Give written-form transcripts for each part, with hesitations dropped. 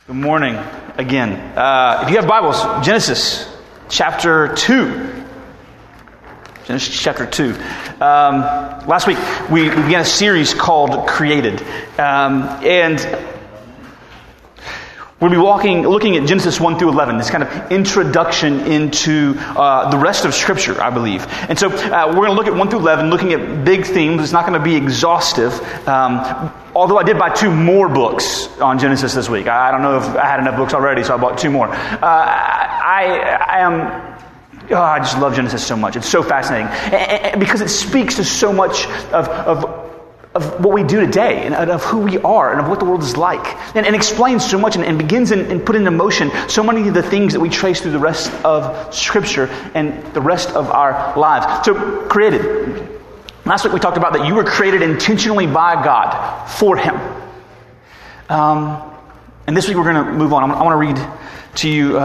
Good morning again. If you have Bibles, Genesis chapter 2. Genesis chapter 2. Last week we began a series called Created. And we'll be looking at Genesis 1 through 11, this kind of introduction into the rest of Scripture, I believe. And so we're going to look at 1 through 11, looking at big themes. It's not going to be exhaustive. Although I did buy 2 more books on Genesis this week. I don't know if I had enough books already, so I bought 2 more. I just love Genesis so much. It's so fascinating. Because it speaks to so much of what we do today, and of who we are, and of what the world is like. And explains so much, and begins and put into motion so many of the things that we trace through the rest of Scripture and the rest of our lives. So, created. Last week we talked about that you were created intentionally by God for Him. And this week we're going to move on. I want to read to you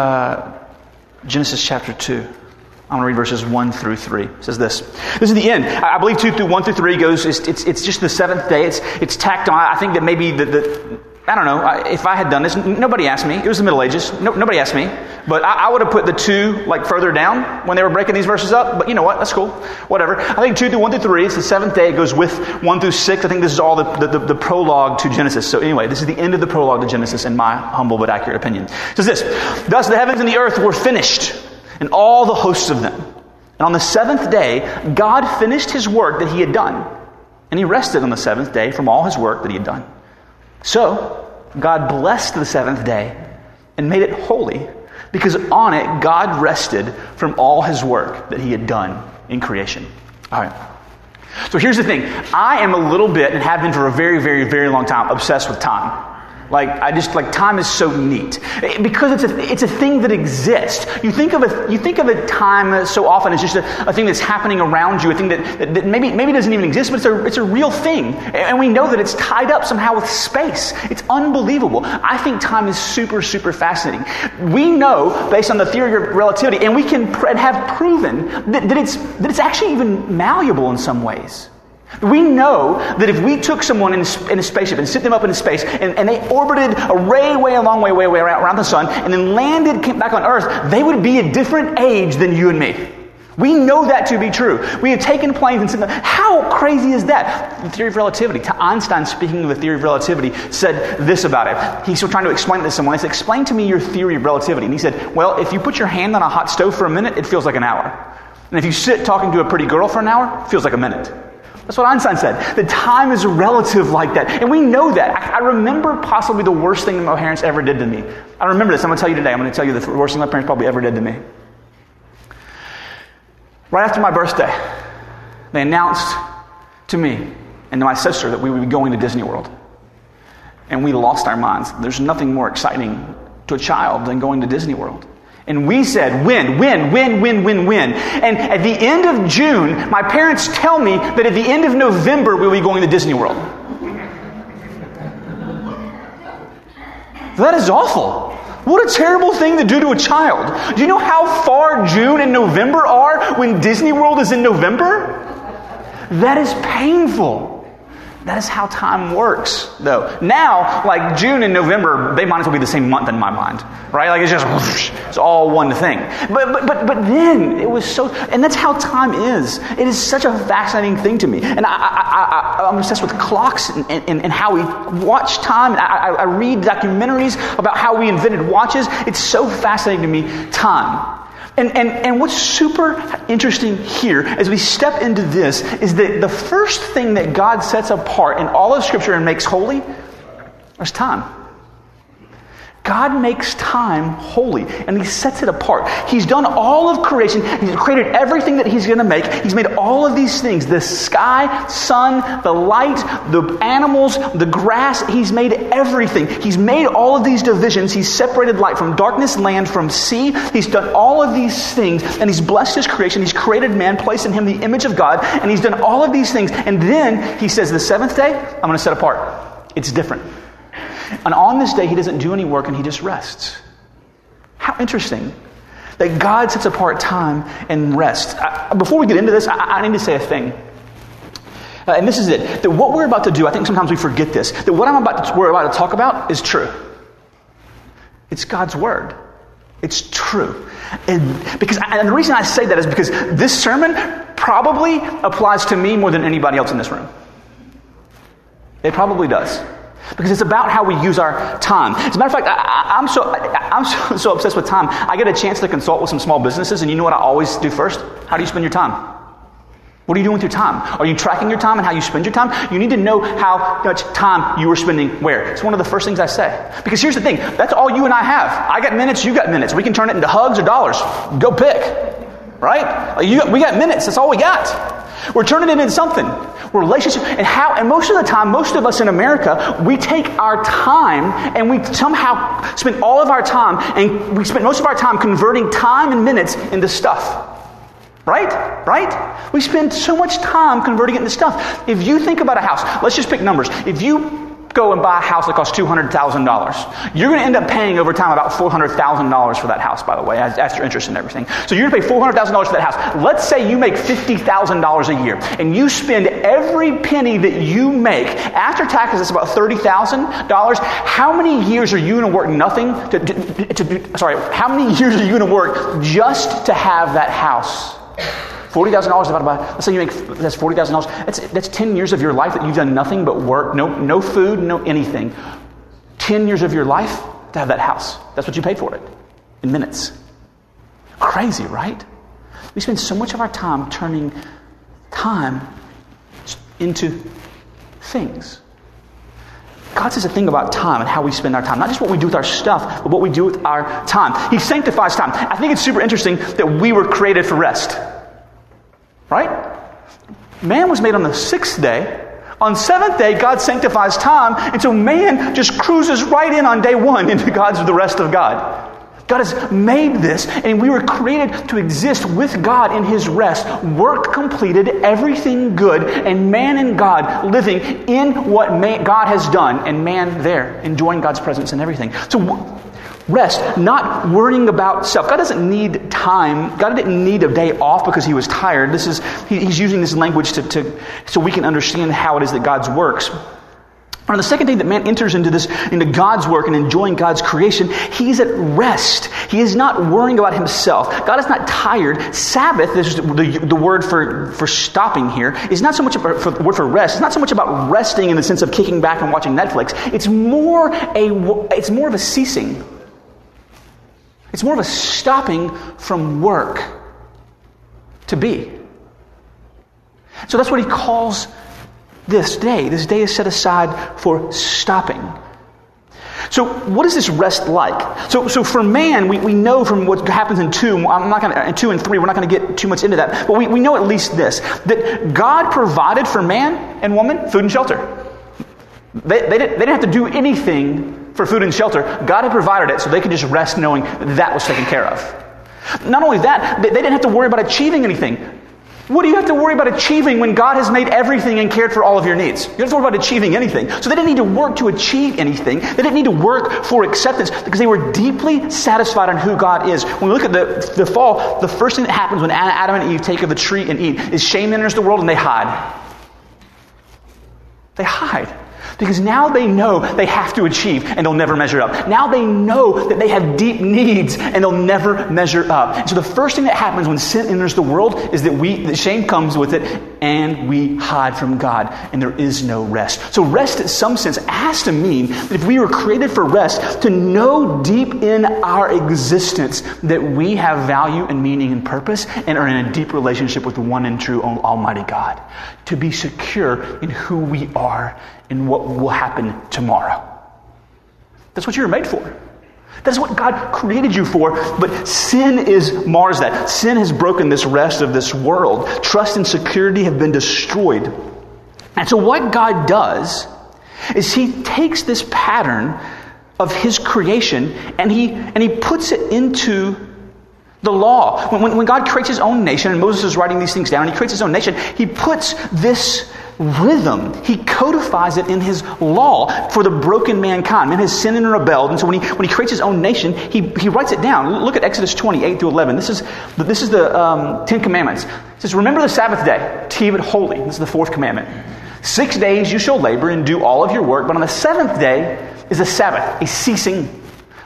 Genesis chapter 2. I'm going to read verses 1 through 3. It says this. This is the end. I believe 1 through 3 goes, it's just the seventh day. It's tacked on. I think that maybe I don't know, if I had done this, nobody asked me. It was the Middle Ages. Nobody asked me. But I would have put the 2 further down when they were breaking these verses up. But you know what? That's cool. Whatever. I think 1 through 3, it's the seventh day. It goes with 1 through 6. I think this is all the prologue to Genesis. So anyway, this is the end of the prologue to Genesis in my humble but accurate opinion. It says this. Thus the heavens and the earth were finished, and all the hosts of them. And on the seventh day, God finished His work that He had done. And He rested on the seventh day from all His work that He had done. So, God blessed the seventh day and made it holy, because on it God rested from all His work that He had done in creation. All right. So here's the thing. I am a little bit, and have been for a very, very, very long time, obsessed with time. Time is so neat because it's a thing that exists. You think of a time so often as just a thing that's happening around you, a thing that maybe doesn't even exist, but it's a real thing, and we know that it's tied up somehow with space. It's unbelievable. I think time is super, super fascinating. We know based on the theory of relativity, and we can have proven that it's actually even malleable in some ways. We know that if we took someone in a spaceship and sent them up into space and they orbited a long way around the sun and then came back on Earth, they would be a different age than you and me. We know that to be true. We have taken planes and sent them. How crazy is that? The theory of relativity. Einstein, speaking of the theory of relativity, said this about it. He's trying to explain it to someone. He said, explain to me your theory of relativity. And he said, well, if you put your hand on a hot stove for a minute, it feels like an hour. And if you sit talking to a pretty girl for an hour, it feels like a minute. That's what Einstein said. The time is relative like that. And we know that. I remember possibly the worst thing that my parents ever did to me. I remember this. I'm going to tell you today. I'm going to tell you the worst thing my parents probably ever did to me. Right after my birthday, they announced to me and to my sister that we would be going to Disney World. And we lost our minds. There's nothing more exciting to a child than going to Disney World. And we said, when? And at the end of June, my parents tell me that at the end of November, we'll be going to Disney World. That is awful. What a terrible thing to do to a child. Do you know how far June and November are when Disney World is in November? That is painful. That is how time works, though. Now, June and November, they might as well be the same month in my mind, right? It's all one thing. But then it was so, and that's how time is. It is such a fascinating thing to me, and I'm obsessed with clocks and how we watch time. I read documentaries about how we invented watches. It's so fascinating to me, time. And what's super interesting here as we step into this is that the first thing that God sets apart in all of Scripture and makes holy is time. God makes time holy, and He sets it apart. He's done all of creation. He's created everything that He's going to make. He's made all of these things, the sky, sun, the light, the animals, the grass. He's made everything. He's made all of these divisions. He's separated light from darkness, land from sea. He's done all of these things, and He's blessed His creation. He's created man, placed in him the image of God, and He's done all of these things. And then He says, the seventh day, I'm going to set apart. It's different. And on this day, He doesn't do any work and He just rests. How interesting that God sets apart time and rest. Before we get into this, I need to say a thing. And this is it. That what we're about to do, I think sometimes we forget this. That what we're about to talk about is true. It's God's word. It's true. And the reason I say that is because this sermon probably applies to me more than anybody else in this room. It probably does. Because it's about how we use our time. As a matter of fact, I'm so obsessed with time. I get a chance to consult with some small businesses, and you know what I always do first? How do you spend your time? What are you doing with your time? Are you tracking your time and how you spend your time? You need to know how much time you are spending where. It's one of the first things I say. Because here's the thing. That's all you and I have. I got minutes, you got minutes. We can turn it into hugs or dollars. Go pick. Right? We got minutes. That's all we got. We're turning it into something. Relationship. And most of the time, most of us in America, we take our time and we somehow spend all of our time, and we spend most of our time converting time and minutes into stuff. Right? We spend so much time converting it into stuff. If you think about a house, let's just pick numbers. If you go and buy a house that costs $200,000, you're going to end up paying over time about $400,000 for that house, by the way, as your interest and everything. So you're going to pay $400,000 for that house. Let's say you make $50,000 a year, and you spend every penny that you make. After taxes, it's about $30,000. How many years are you going to work how many years are you going to work just to have that house? $40,000 divided by, let's say that's $40,000. That's 10 years of your life that you've done nothing but work, no food, no anything. 10 years of your life to have that house. That's what you paid for it in minutes. Crazy, right? We spend so much of our time turning time into things. God says a thing about time and how we spend our time. Not just what we do with our stuff, but what we do with our time. He sanctifies time. I think it's super interesting that we were created for rest. Right? Man was made on the 6th day. On 7th day, God sanctifies time. And so man just cruises right in on day 1 into the rest of God. God has made this, and we were created to exist with God in His rest. Work completed, everything good, and man and God living in what God has done, and man there, enjoying God's presence and everything. So rest, not worrying about self. God doesn't need time. God didn't need a day off because He was tired. He's using this language so we can understand how it is that God works. On the second day that man enters into God's work and enjoying God's creation, he's at rest. He is not worrying about himself. God is not tired. Sabbath, this is the word for stopping here, is not so much the word for rest. It's not so much about resting in the sense of kicking back and watching Netflix. It's more of a ceasing. It's more of a stopping from work to be. So that's what he calls this day. This day is set aside for stopping. So what is this rest like? So for man, we know from what happens in 2, in 2 and 3, we're not going to get too much into that, but we know at least this, that God provided for man and woman food and shelter. They didn't have to do anything for food and shelter. God had provided it so they could just rest knowing that was taken care of. Not only that, they didn't have to worry about achieving anything. What do you have to worry about achieving when God has made everything and cared for all of your needs? You don't have to worry about achieving anything. So they didn't need to work to achieve anything. They didn't need to work for acceptance because they were deeply satisfied on who God is. When we look at the fall, the first thing that happens when Adam and Eve take of the tree and eat is shame enters the world and they hide. They hide. Because now they know they have to achieve and they'll never measure up. Now they know that they have deep needs and they'll never measure up. And so the first thing that happens when sin enters the world is that shame comes with it and we hide from God and there is no rest. So rest in some sense has to mean that if we were created for rest, to know deep in our existence that we have value and meaning and purpose and are in a deep relationship with the one and true Almighty God. To be secure in who we are and what will happen tomorrow. That's what you were made for. That's what God created you for, but sin mars that. Sin has broken this rest of this world. Trust and security have been destroyed. And so what God does is He takes this pattern of His creation and he puts it into the law. When God creates His own nation, and Moses is writing these things down, and He creates His own nation, He puts this rhythm, He codifies it in His law for the broken mankind. Man has sinned and rebelled, and so when he creates His own nation, He writes it down. Look at Exodus 20, 8-11. This is the 10 Commandments. It says, "Remember the Sabbath day, to keep it holy." This is the 4th commandment. 6 days you shall labor and do all of your work, but on the 7th day is a Sabbath, a ceasing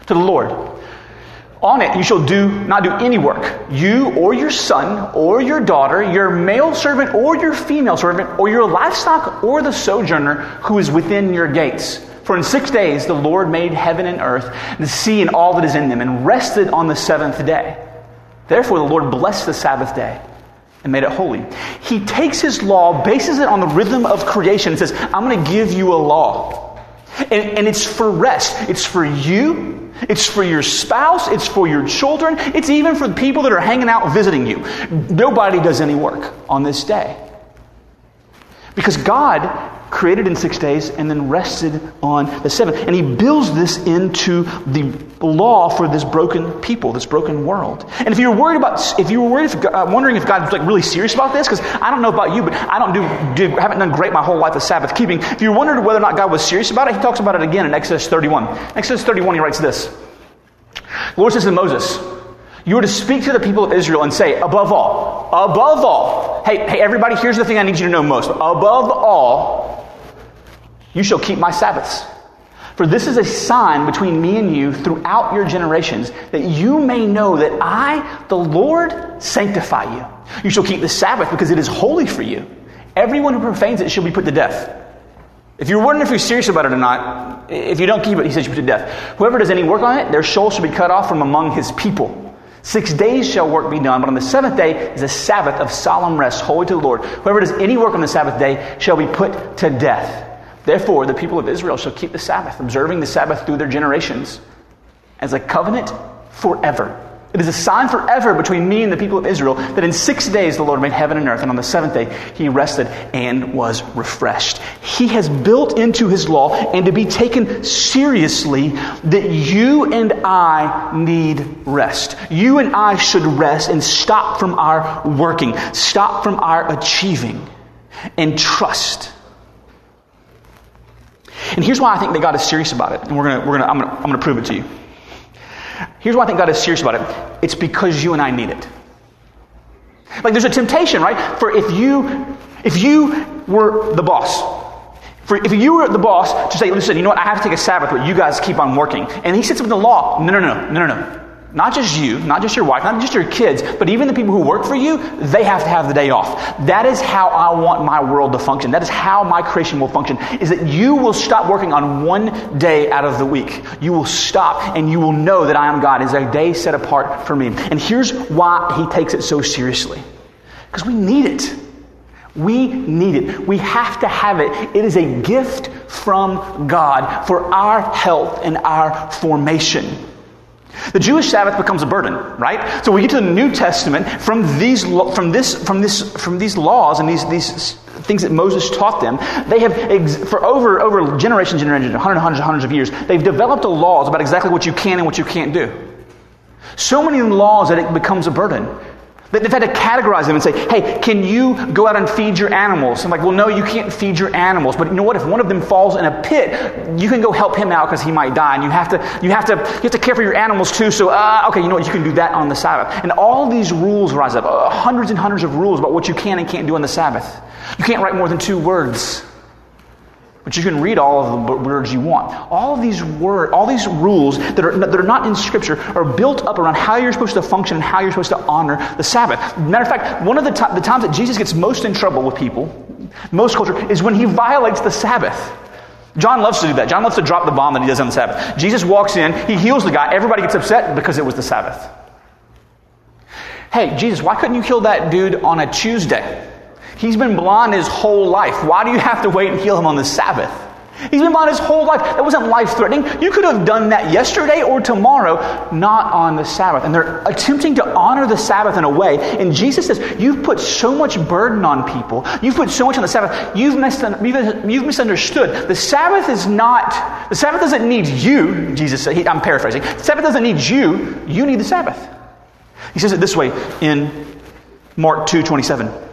to the Lord. On it you shall not do any work, you or your son or your daughter, your male servant or your female servant, or your livestock or the sojourner who is within your gates. For in 6 days the Lord made heaven and earth, the sea and all that is in them, and rested on the seventh day. Therefore the Lord blessed the Sabbath day and made it holy. He takes his law, bases it on the rhythm of creation, and says, I'm going to give you a law. And it's for rest. It's for you. It's for your spouse. It's for your children. It's even for the people that are hanging out visiting you. Nobody does any work on this day. Because God created in 6 days and then rested on the seventh. And he builds this into the law for this broken people, this broken world. And if you're wondering if God's like really serious about this, because I don't know about you, but I haven't done great my whole life of Sabbath keeping. If you're wondering whether or not God was serious about it, he talks about it again in Exodus 31. Exodus 31, he writes this. The Lord says to Moses, you are to speak to the people of Israel and say, above all, hey everybody, here's the thing I need you to know most. Above all, you shall keep my Sabbaths. For this is a sign between me and you throughout your generations, that you may know that I, the Lord, sanctify you. You shall keep the Sabbath because it is holy for you. Everyone who profanes it shall be put to death. If you're wondering if you're serious about it or not, if you don't keep it, he says you put to death. Whoever does any work on it, their soul shall be cut off from among his people. 6 days shall work be done, but on the seventh day is a Sabbath of solemn rest, holy to the Lord. Whoever does any work on the Sabbath day shall be put to death. Therefore, the people of Israel shall keep the Sabbath, observing the Sabbath through their generations, as a covenant forever. It is a sign forever between me and the people of Israel that in 6 days the Lord made heaven and earth, and on the seventh day he rested and was refreshed. He has built into his law, and to be taken seriously, that you and I need rest. You and I should rest and stop from our working, stop from our achieving, and trust. And here's why I think that God is serious about it. And I'm gonna prove it to you. Here's why I think God is serious about it. It's because you and I need it. Like there's a temptation, right? For if you were the boss, if you were the boss to say, listen, you know what? I have to take a Sabbath, but you guys keep on working. And he sits with the law. No. Not just you, not just your wife, not just your kids, but even the people who work for you, they have to have the day off. That is how I want my world to function. That is how my creation will function, is that you will stop working on one day out of the week. You will stop and you will know that I am God. It is a day set apart for me. And here's why he takes it so seriously. Because we need it. We need it. We have to have it. It is a gift from God for our health and our formation. The Jewish Sabbath becomes a burden, right? So we get to the New Testament from these laws and these things that Moses taught them. They have, for over generations, hundreds of years, they've developed laws about exactly what you can and what you can't do. So many laws that it becomes a burden. They've had to categorize them and say, hey, can you go out and feed your animals? I'm like, well, no, you can't feed your animals. But you know what? If one of them falls in a pit, you can go help him out because he might die. And you have to care for your animals too. So, okay, you know what? You can do that on the Sabbath. And all these rules rise up. Hundreds and hundreds of rules about what you can and can't do on the Sabbath. You can't write more than 2 words. But you can read all of the words you want. All these rules that are not in Scripture are built up around how you're supposed to function and how you're supposed to honor the Sabbath. Matter of fact, one of the times that Jesus gets most in trouble with people, most culture, is when he violates the Sabbath. John loves to do that. John loves to drop the bomb that he does on the Sabbath. Jesus walks in, he heals the guy, everybody gets upset because it was the Sabbath. Hey, Jesus, why couldn't you heal that dude on a Tuesday? He's been blind his whole life. Why do you have to wait and heal him on the Sabbath? He's been blind his whole life. That wasn't life-threatening. You could have done that yesterday or tomorrow, not on the Sabbath. And they're attempting to honor the Sabbath in a way. And Jesus says, you've put so much burden on people. You've put so much on the Sabbath. You've misunderstood. The Sabbath doesn't need you, Jesus said. I'm paraphrasing. The Sabbath doesn't need you. You need the Sabbath. He says it this way in Mark 2:27.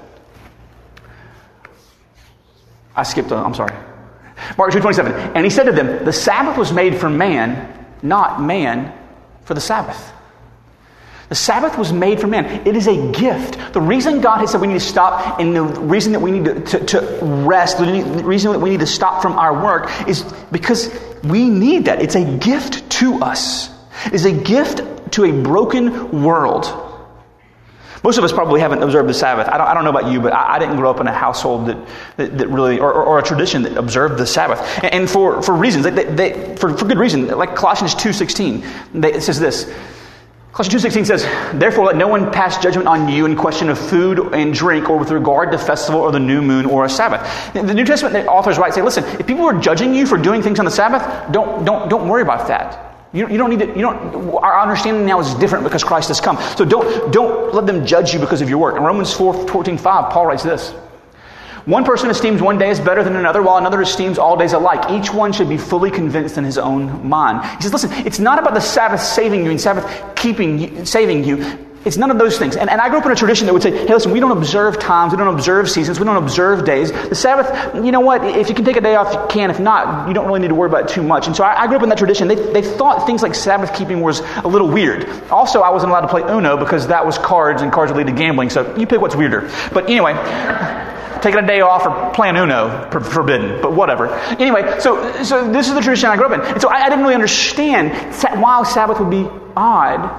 I'm sorry. Mark 2:27. And he said to them, the Sabbath was made for man, not man for the Sabbath. The Sabbath was made for man. It is a gift. The reason God has said we need to stop, and the reason that we need to rest, the reason that we need to stop from our work is because we need that. It's a gift to us. It is a gift to a broken world. Most of us probably haven't observed the Sabbath. I don't know about you, but I didn't grow up in a household that really, or a tradition that observed the Sabbath. And for reasons, for good reason. Like Colossians 2:16, it says this. Colossians 2:16 says, "Therefore let no one pass judgment on you in question of food and drink, or with regard to festival or the new moon or a Sabbath." The New Testament authors write, say, listen, if people are judging you for doing things on the Sabbath, don't worry about that. You don't need to. Our understanding now is different because Christ has come. So don't let them judge you because of your work. In Romans 4:14-5, Paul writes this: "One person esteems one day as better than another, while another esteems all days alike. Each one should be fully convinced in his own mind." He says, listen, it's not about the Sabbath saving you and Sabbath saving you. It's none of those things. And I grew up in a tradition that would say, hey, listen, we don't observe times, we don't observe seasons, we don't observe days. The Sabbath, you know what, if you can take a day off, you can. If not, you don't really need to worry about it too much. And so I grew up in that tradition. They thought things like Sabbath keeping was a little weird. Also, I wasn't allowed to play Uno because that was cards, and cards would lead to gambling. So you pick what's weirder. But anyway, taking a day off or playing Uno, forbidden, but whatever. Anyway, so this is the tradition I grew up in. And so I didn't really understand why Sabbath would be odd.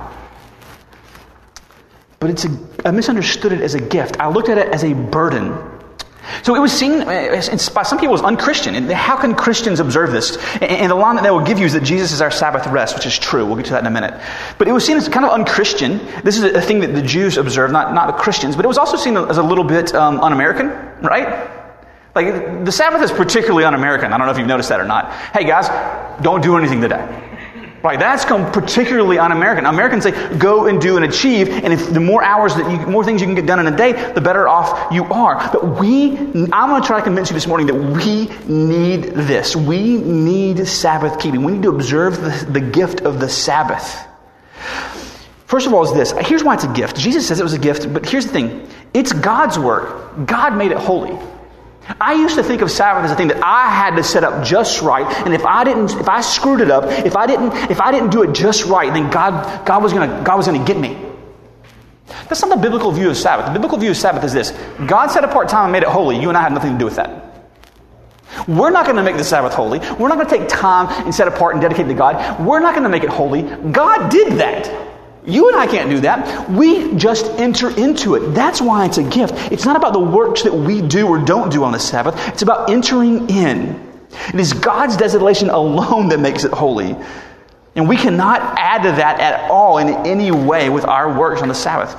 But I misunderstood it as a gift. I looked at it as a burden. So it was seen by some people as unchristian. And how can Christians observe this? And the line that they will give you is that Jesus is our Sabbath rest, which is true. We'll get to that in a minute. But it was seen as kind of unchristian. This is a thing that the Jews observed, not the Christians. But it was also seen as a little bit un-American, right? Like, the Sabbath is particularly un-American. I don't know if you've noticed that or not. Hey, guys, don't do anything today. Right, that's particularly un-American. Americans say, go and do and achieve, and if the more things you can get done in a day, the better off you are. But I'm going to try to convince you this morning that we need this. We need Sabbath keeping. We need to observe the gift of the Sabbath. First of all is this. Here's why it's a gift. Jesus says it was a gift, but here's the thing. It's God's work. God made it holy. I used to think of Sabbath as a thing that I had to set up just right, and if I screwed it up, if I didn't do it just right, then God was gonna get me. That's not the biblical view of Sabbath. The biblical view of Sabbath is this: God set apart time and made it holy. You and I have nothing to do with that. We're not going to make the Sabbath holy. We're not going to take time and set apart and dedicate to God. We're not going to make it holy. God did that. You and I can't do that. We just enter into it. That's why it's a gift. It's not about the works that we do or don't do on the Sabbath. It's about entering in. It is God's designation alone that makes it holy. And we cannot add to that at all in any way with our works on the Sabbath.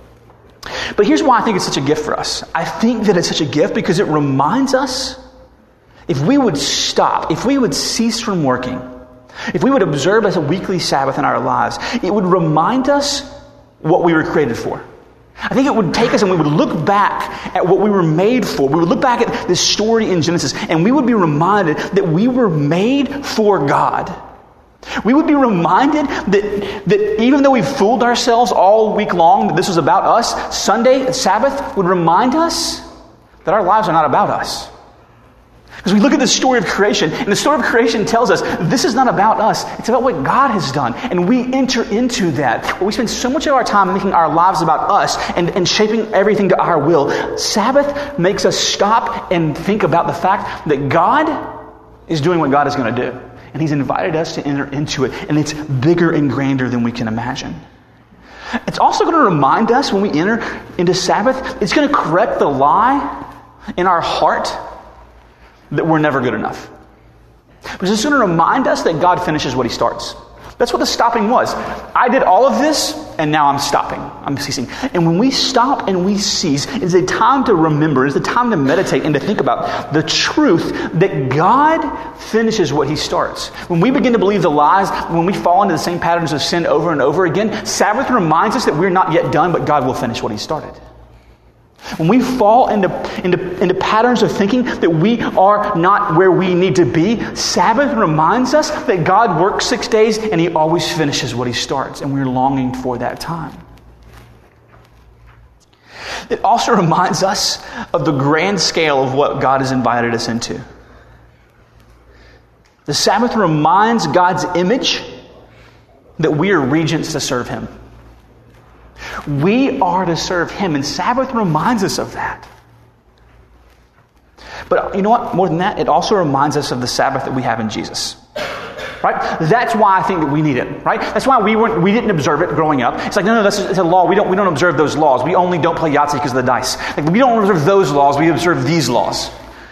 But here's why I think it's such a gift for us. I think that it's such a gift because it reminds us, if we would stop, if we would cease from working, if we would observe as a weekly Sabbath in our lives, it would remind us what we were created for. I think it would take us and we would look back at what we were made for. We would look back at this story in Genesis and we would be reminded that we were made for God. We would be reminded that even though we fooled ourselves all week long that this was about us, Sunday, Sabbath, would remind us that our lives are not about us. Because we look at the story of creation, and the story of creation tells us this is not about us. It's about what God has done. And we enter into that. Where we spend so much of our time making our lives about us and shaping everything to our will. Sabbath makes us stop and think about the fact that God is doing what God is going to do. And He's invited us to enter into it. And it's bigger and grander than we can imagine. It's also going to remind us when we enter into Sabbath, it's going to correct the lie in our heart that we're never good enough. But it's going to remind us that God finishes what He starts. That's what the stopping was. I did all of this, and now I'm stopping. I'm ceasing. And when we stop and we cease, it's a time to remember, it's a time to meditate and to think about the truth that God finishes what He starts. When we begin to believe the lies, when we fall into the same patterns of sin over and over again, Sabbath reminds us that we're not yet done, but God will finish what He started. When we fall into patterns of thinking that we are not where we need to be, Sabbath reminds us that God works 6 days and He always finishes what He starts, and we're longing for that time. It also reminds us of the grand scale of what God has invited us into. The Sabbath reminds God's image that we are regents to serve Him. We are to serve Him, and Sabbath reminds us of that. But you know what? More than that, it also reminds us of the Sabbath that we have in Jesus. right? That's why I think that we need it, right? That's why we didn't observe it growing up. It's like, no, it's a law. We don't observe those laws. We only don't play Yahtzee because of the dice. Like, we don't observe those laws. We observe these laws.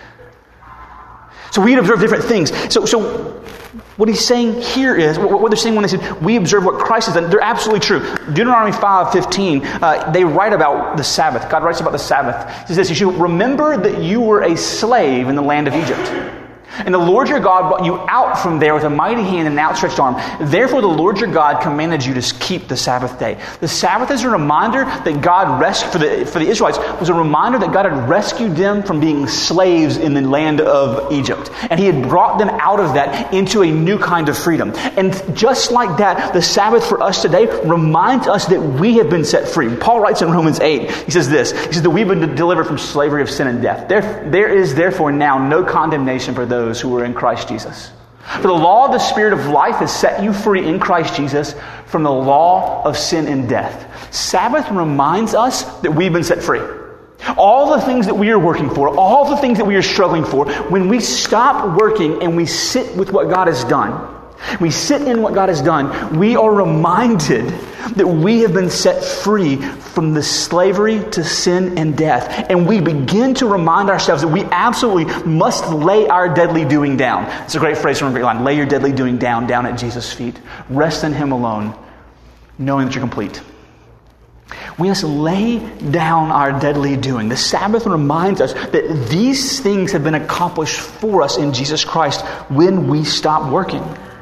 So we observe different things. So what he's saying here is, what they're saying when they say, we observe what Christ has done, they're absolutely true. Deuteronomy 5:15, they write about the Sabbath. God writes about the Sabbath. He says this, you should remember that you were a slave in the land of Egypt. And the Lord your God brought you out from there with a mighty hand and an outstretched arm. Therefore the Lord your God commanded you to keep the Sabbath day. The Sabbath is a reminder that God rescued, for the Israelites, was a reminder that God had rescued them from being slaves in the land of Egypt. And He had brought them out of that into a new kind of freedom. And just like that, the Sabbath for us today reminds us that we have been set free. Paul writes in Romans 8, he says this, he says that we've been delivered from slavery of sin and death. There is therefore now no condemnation for those who are in Christ Jesus. For the law of the Spirit of life has set you free in Christ Jesus from the law of sin and death. Sabbath reminds us that we've been set free. All the things that we are working for, all the things that we are struggling for, when we stop working and we sit with what God has done, we sit in what God has done, we are reminded that we have been set free from the slavery to sin and death. And we begin to remind ourselves that we absolutely must lay our deadly doing down. It's a great phrase from Great Line. Lay your deadly doing down at Jesus' feet. Rest in Him alone, knowing that you're complete. We must lay down our deadly doing. The Sabbath reminds us that these things have been accomplished for us in Jesus Christ when we stop working.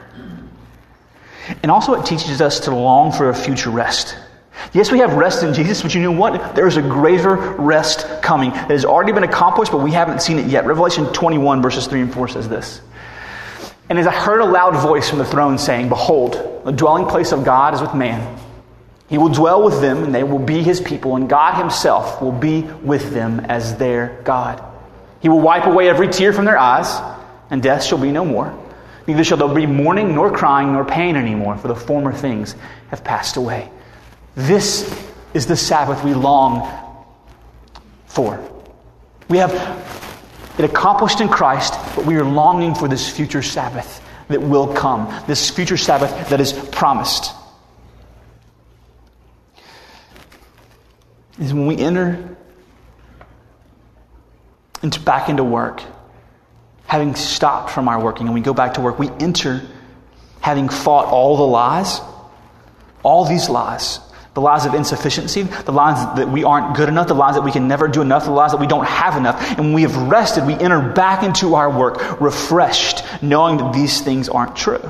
And also it teaches us to long for a future rest. Yes, we have rest in Jesus, but you know what? There is a greater rest coming that has already been accomplished, but we haven't seen it yet. Revelation 21 verses 3 and 4 says this. And as I heard a loud voice from the throne saying, behold, the dwelling place of God is with man. He will dwell with them, and they will be His people, and God Himself will be with them as their God. He will wipe away every tear from their eyes, and death shall be no more. Neither shall there be mourning, nor crying, nor pain anymore, for the former things have passed away. This is the Sabbath we long for. We have it accomplished in Christ, but we are longing for this future Sabbath that will come. This future Sabbath that is promised. Is when we enter back into work, having stopped from our working, and we go back to work, we enter having fought all the lies, all these lies, the lies of insufficiency, the lies that we aren't good enough, the lies that we can never do enough, the lies that we don't have enough. And when we have rested, we enter back into our work, refreshed, knowing that these things aren't true.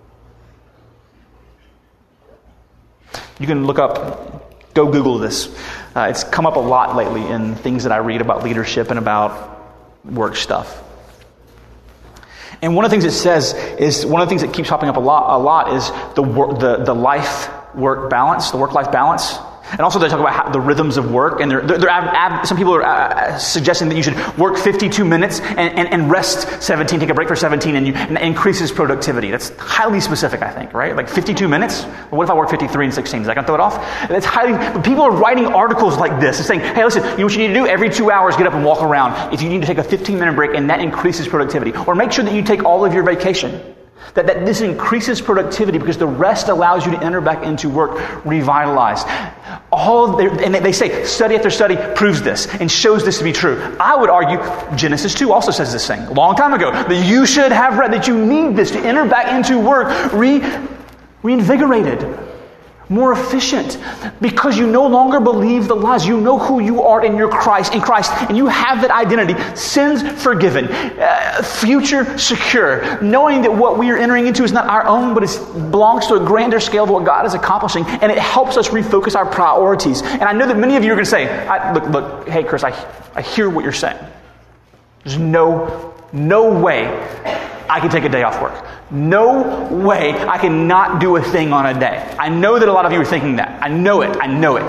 You can look up, go Google this. It's come up a lot lately in things that I read about leadership and about work stuff. And one of the things it says is, one of the things that keeps popping up a lot is the life-work balance, the work-life balance. And also they talk about the rhythms of work. And some people are suggesting that you should work 52 minutes and rest 17, take a break for 17, and it increases productivity. That's highly specific, I think, right? Like 52 minutes? Well, what if I work 53 and 16? Is that going to throw it off? That's but people are writing articles like this. It's saying, hey, listen, you know what you need to do? Every 2 hours, get up and walk around. If you need to take a 15-minute break, and that increases productivity. Or make sure that you take all of your vacation. That this increases productivity because the rest allows you to enter back into work revitalized. And they say study after study proves this and shows this to be true. I would argue Genesis 2 also says this thing a long time ago, that you should have read, that you need this to enter back into work reinvigorated, more efficient, because you no longer believe the lies. You know who you are in Christ, and you have that identity. Sins forgiven, future secure, knowing that what we are entering into is not our own, but it belongs to a grander scale of what God is accomplishing, and it helps us refocus our priorities. And I know that many of you are going to say, look, hey Chris, I hear what you're saying. There's no way I can take a day off work. No way I can not do a thing on a day. I know that a lot of you are thinking that. I know it.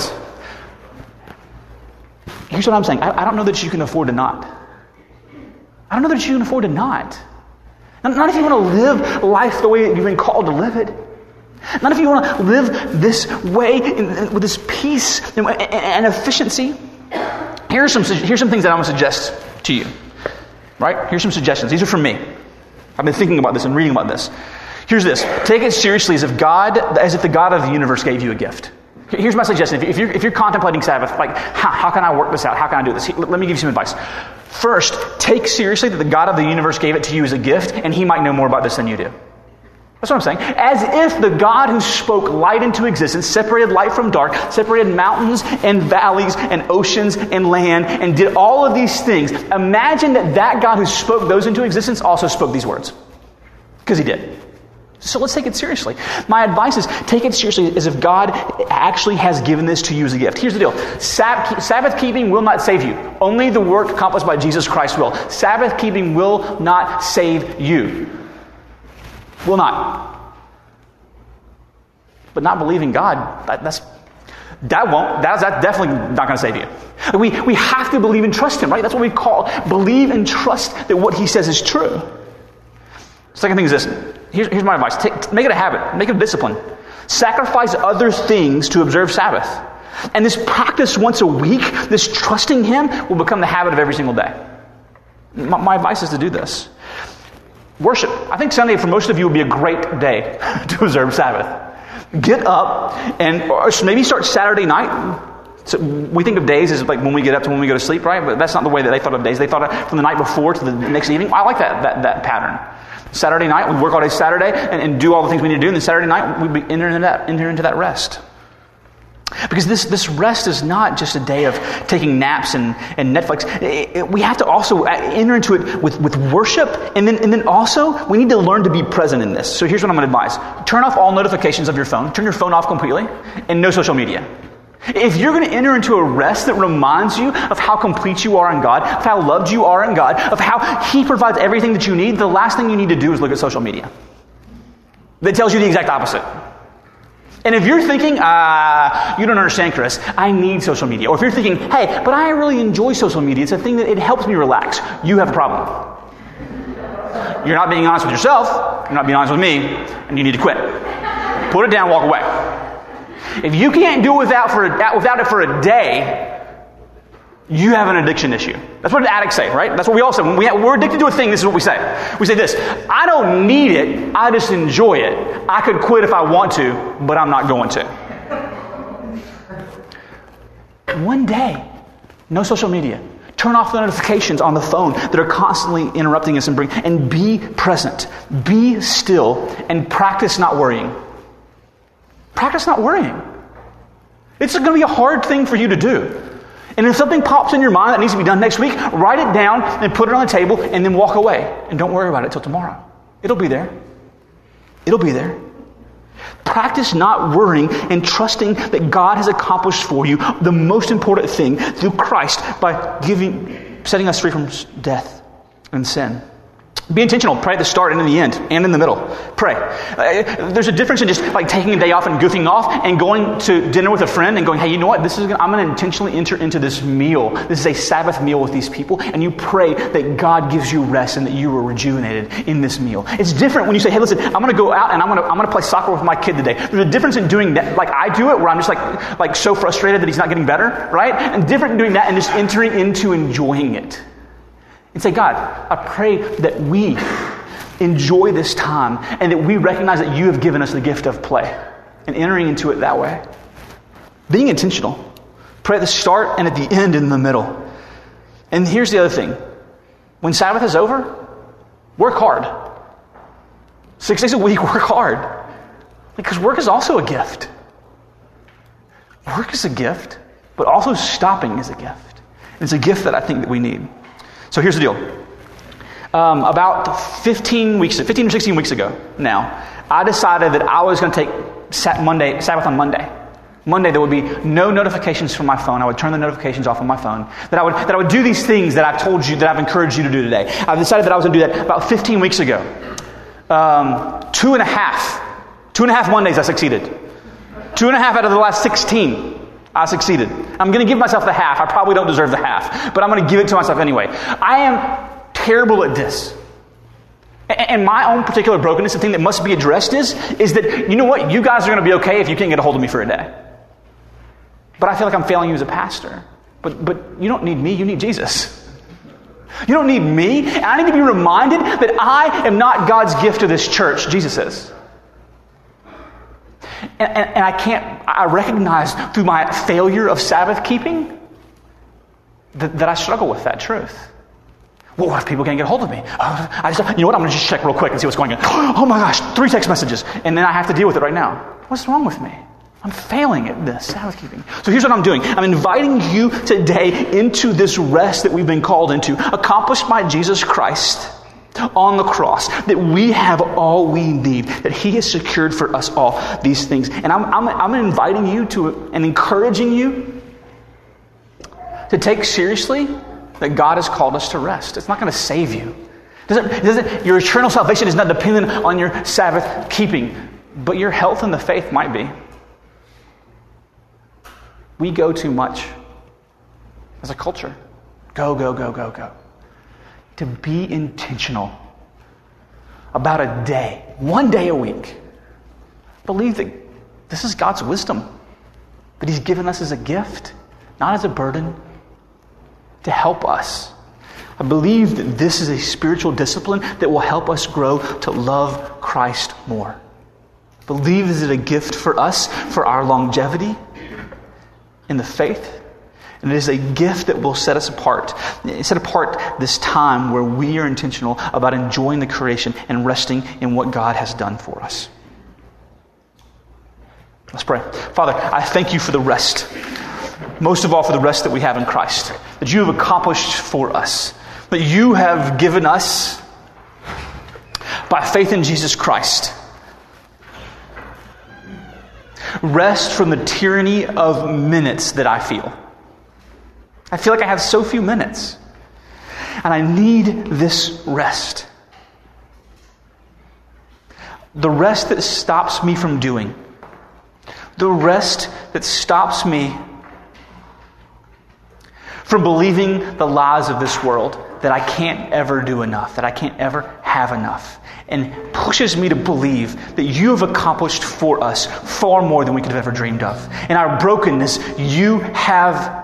Here's what I'm saying. I don't know that you can afford to not. I don't know that you can afford to not. Not if you want to live life the way that you've been called to live it. Not if you want to live this way with this peace and efficiency. Here's some things that I want to suggest to you. Right? Here's some suggestions. These are from me. I've been thinking about this and reading about this. Here's this. Take it seriously as if the God of the universe gave you a gift. Here's my suggestion. If you're contemplating Sabbath, like, how can I work this out? How can I do this? Let me give you some advice. First, take seriously that the God of the universe gave it to you as a gift, and he might know more about this than you do. That's what I'm saying. As if the God who spoke light into existence, separated light from dark, separated mountains and valleys and oceans and land, and did all of these things. Imagine that God who spoke those into existence also spoke these words. Because he did. So let's take it seriously. My advice is take it seriously as if God actually has given this to you as a gift. Here's the deal. Sabbath keeping will not save you. Only the work accomplished by Jesus Christ will. Sabbath keeping will not save you. Will not. But not believing God, that's definitely not going to save you. We have to believe and trust him, right? That's what we call believe and trust that what he says is true. Second thing is this. Here's my advice. Make it a habit. Make it a discipline. Sacrifice other things to observe Sabbath. And this practice once a week, this trusting him, will become the habit of every single day. My advice is to do this. Worship. I think Sunday for most of you will be a great day to observe Sabbath. Get up and maybe start Saturday night. So we think of days as like when we get up to when we go to sleep, right? But that's not the way that they thought of days. They thought of from the night before to the next evening. I like that pattern. Saturday night, we work all day Saturday and do all the things we need to do. And then Saturday night, we enter into that rest. Because this rest is not just a day of taking naps and Netflix. We have to also enter into it with worship. And then also, we need to learn to be present in this. So here's what I'm going to advise. Turn off all notifications of your phone. Turn your phone off completely. And no social media. If you're going to enter into a rest that reminds you of how complete you are in God, of how loved you are in God, of how he provides everything that you need, the last thing you need to do is look at social media. That tells you the exact opposite. And if you're thinking, you don't understand, Chris, I need social media. Or if you're thinking, hey, but I really enjoy social media, it's a thing that it helps me relax, you have a problem. You're not being honest with yourself, you're not being honest with me, and you need to quit. Put it down, walk away. If you can't do it without it for a day, you have an addiction issue. That's what addicts say, right? That's what we all say. When we're addicted to a thing, this is what we say. We say this, I don't need it, I just enjoy it. I could quit if I want to, but I'm not going to. One day, no social media. Turn off the notifications on the phone that are constantly interrupting us and be present. Be still and practice not worrying. Practice not worrying. It's going to be a hard thing for you to do. And if something pops in your mind that needs to be done next week, write it down and put it on the table and then walk away. And don't worry about it till tomorrow. It'll be there. It'll be there. Practice not worrying and trusting that God has accomplished for you the most important thing through Christ by setting us free from death and sin. Be intentional. Pray at the start and in the end and in the middle. Pray. There's a difference in just like taking a day off and goofing off and going to dinner with a friend and going, hey, you know what? I'm going to intentionally enter into this meal. This is a Sabbath meal with these people. And you pray that God gives you rest and that you are rejuvenated in this meal. It's different when you say, hey, listen, I'm going to go out and I'm going to play soccer with my kid today. There's a difference in doing that. Like I do it where I'm just like so frustrated that he's not getting better, right? And different in doing that and just entering into enjoying it. And say, God, I pray that we enjoy this time and that we recognize that you have given us the gift of play and entering into it that way. Being intentional. Pray at the start and at the end and in the middle. And here's the other thing. When Sabbath is over, work hard. 6 days a week, work hard. Because work is also a gift. Work is a gift, but also stopping is a gift. And it's a gift that I think that we need. So here's the deal. About 15 or 16 weeks ago now, I decided that I was going to take Sabbath on Monday. Monday, there would be no notifications from my phone. I would turn the notifications off on my phone. That I would do these things that I've told you, that I've encouraged you to do today. I decided that I was going to do that about 15 weeks ago. 2.5 Mondays I succeeded. 2.5 out of the last 16. I succeeded. I'm going to give myself the half. I probably don't deserve the half, but I'm going to give it to myself anyway. I am terrible at this. And my own particular brokenness, the thing that must be addressed is that, you know what? You guys are going to be okay if you can't get a hold of me for a day. But I feel like I'm failing you as a pastor. But you don't need me. You need Jesus. You don't need me. And I need to be reminded that I am not God's gift to this church. Jesus is. And I recognize through my failure of Sabbath keeping that I struggle with that truth. Well, what if people can't get a hold of me? You know what? I'm going to just check real quick and see what's going on. Oh my gosh, 3 text messages. And then I have to deal with it right now. What's wrong with me? I'm failing at this, Sabbath keeping. So here's what I'm doing. I'm inviting you today into this rest that we've been called into, accomplished by Jesus Christ on the cross, that we have all we need, that He has secured for us all these things. And I'm inviting you to and encouraging you to take seriously that God has called us to rest. It's not going to save you. Your eternal salvation is not dependent on your Sabbath keeping, but your health in the faith might be. We go too much as a culture. Go, go, go, go, go. To be intentional about a day, one day a week. Believe that this is God's wisdom, that He's given us as a gift, not as a burden, to help us. I believe that this is a spiritual discipline that will help us grow to love Christ more. I believe this is a gift for us, for our longevity in the faith. And it is a gift that will set apart this time where we are intentional about enjoying the creation and resting in what God has done for us. Let's pray. Father, I thank you for the rest. Most of all for the rest that we have in Christ. That you have accomplished for us. That you have given us by faith in Jesus Christ. Rest from the tyranny of minutes that I feel. I feel like I have so few minutes. And I need this rest. The rest that stops me from doing. The rest that stops me from believing the lies of this world, that I can't ever do enough, that I can't ever have enough, and pushes me to believe that you have accomplished for us far more than we could have ever dreamed of. In our brokenness, you have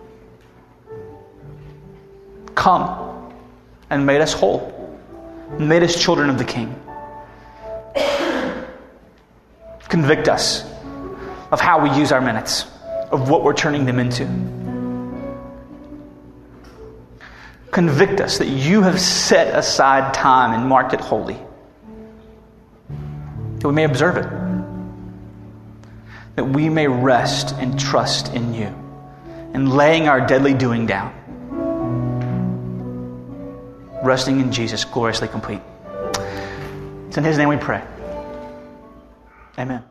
come and made us whole, made us children of the King. Convict us of how we use our minutes, of what we're turning them into. Convict us that you have set aside time and marked it holy, that we may observe it, that we may rest and trust in you, and laying our deadly doing down, resting in Jesus, gloriously complete. It's in His name we pray. Amen.